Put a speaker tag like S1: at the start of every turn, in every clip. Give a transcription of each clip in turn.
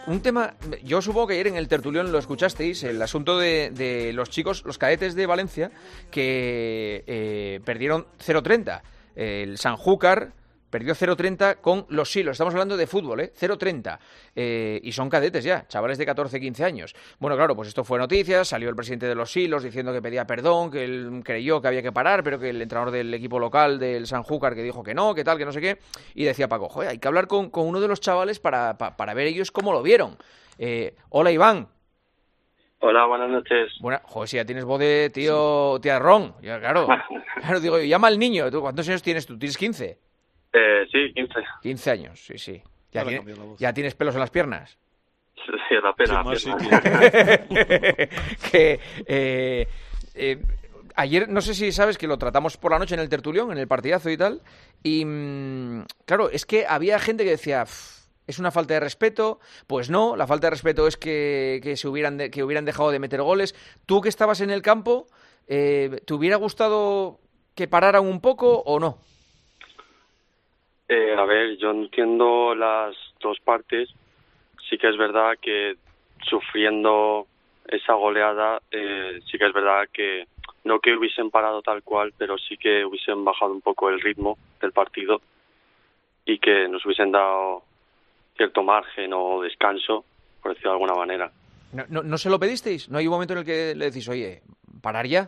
S1: Un tema, yo supongo que ayer en el tertulión lo escuchasteis, el asunto de los chicos, los cadetes de Valencia, que perdieron 0-30. El Sanjúcar perdió 0-30 con los Silos. Estamos hablando de fútbol, 0-30. Y son cadetes ya, chavales de 14, 15 años. Bueno, claro, pues esto fue noticia, salió el presidente de los Silos diciendo que pedía perdón, que él creyó que había que parar, pero que el entrenador del equipo local del Sanjúcar que dijo que no, que tal, que no sé qué. Y decía Paco, joder, hay que hablar con uno de los chavales para ver ellos cómo lo vieron. Hola, Iván.
S2: Hola, buenas noches.
S1: Bueno, joder, si ya tienes voz de tía Ron. Ya, claro, digo, llama al niño. ¿Cuántos años tienes tú? ¿Tienes 15?
S2: Sí, 15.
S1: 15 años, sí. ¿Ya tienes pelos en las piernas?
S2: Sí, la pena.
S1: Ayer, no sé si sabes que lo tratamos por la noche en el tertulión, en el partidazo y tal, y claro, es que había gente que decía, es una falta de respeto. Pues no, la falta de respeto es que hubieran dejado de meter goles. Tú que estabas en el campo, ¿te hubiera gustado que pararan un poco o no?
S2: A ver, yo entiendo las dos partes. Sí que es verdad que sufriendo esa goleada, sí que es verdad que no que hubiesen parado tal cual, pero sí que hubiesen bajado un poco el ritmo del partido y que nos hubiesen dado cierto margen o descanso, por decirlo de alguna manera.
S1: ¿No se lo pedisteis? ¿No hay un momento en el que le decís, oye, parar ya?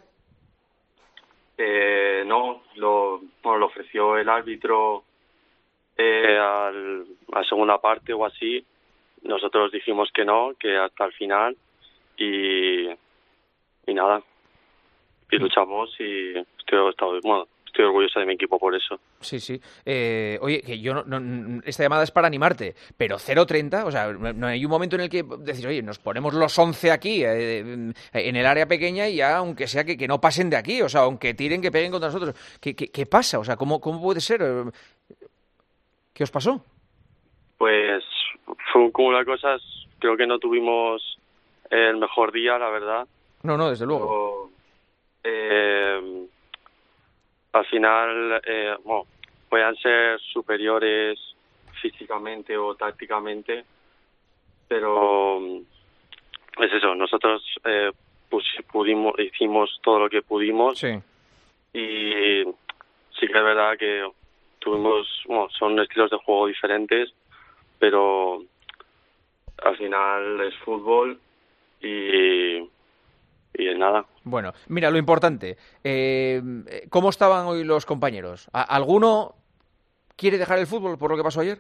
S2: No, lo ofreció el árbitro a la segunda parte o así. Nosotros dijimos que no, que hasta el final y nada, y luchamos y estoy orgulloso de mi equipo por eso.
S1: Sí. Oye, que yo esta llamada es para animarte, pero 0-30, o sea, no hay un momento en el que decís, oye, nos ponemos los 11 aquí, en el área pequeña y ya, aunque sea que no pasen de aquí, o sea, aunque tiren, que peguen contra nosotros. ¿Qué pasa? O sea, ¿cómo puede ser? ¿Qué os pasó?
S2: Pues fue un cúmulo de cosas. Creo que no tuvimos el mejor día, la verdad.
S1: No, desde luego.
S2: Pero, al final, puedan ser superiores físicamente o tácticamente, pero es eso. Nosotros hicimos todo lo que pudimos.
S1: Sí.
S2: Y sí que es verdad que son estilos de juego diferentes, pero al final es fútbol y nada.
S1: Bueno, mira, lo importante, ¿cómo estaban hoy los compañeros? ¿Alguno quiere dejar el fútbol por lo que pasó ayer?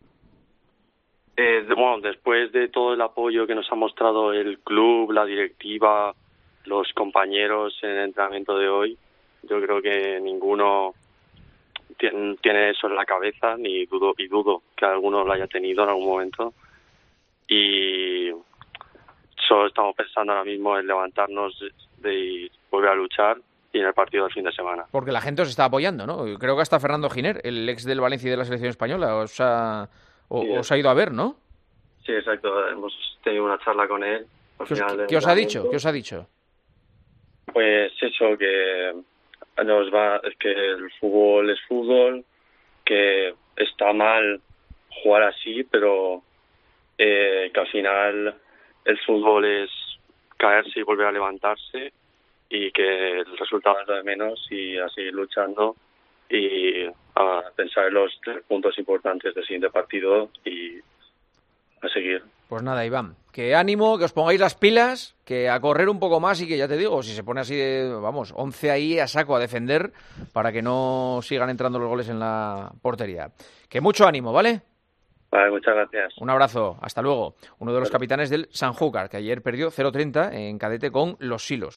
S2: Después de todo el apoyo que nos ha mostrado el club, la directiva, los compañeros en el entrenamiento de hoy, yo creo que ninguno tiene eso en la cabeza, ni dudo que alguno lo haya tenido en algún momento, y solo estamos pensando ahora mismo en levantarnos y volver a luchar y en el partido del fin de semana.
S1: Porque la gente os está apoyando, ¿no? Creo que hasta Fernando Giner, el ex del Valencia y de la selección española, os ha ido a ver, ¿no?
S2: Sí, exacto, hemos tenido una charla con él.
S1: ¿Qué os ha dicho? ¿Qué os ha dicho?
S2: Pues eso, que es que el fútbol es fútbol, que está mal jugar así, pero que al final el fútbol es caerse y volver a levantarse y que el resultado es lo de menos y a seguir luchando y a pensar en los 3 puntos importantes del siguiente partido y a seguir.
S1: Pues nada, Iván, que ánimo, que os pongáis las pilas, que a correr un poco más y que ya te digo, si se pone así de, 11 ahí a saco a defender para que no sigan entrando los goles en la portería. Que mucho ánimo, ¿vale?
S2: Vale, muchas gracias.
S1: Un abrazo, hasta luego. Uno de los capitanes del Sanjúcar, que ayer perdió 0-30 en cadete con los Silos.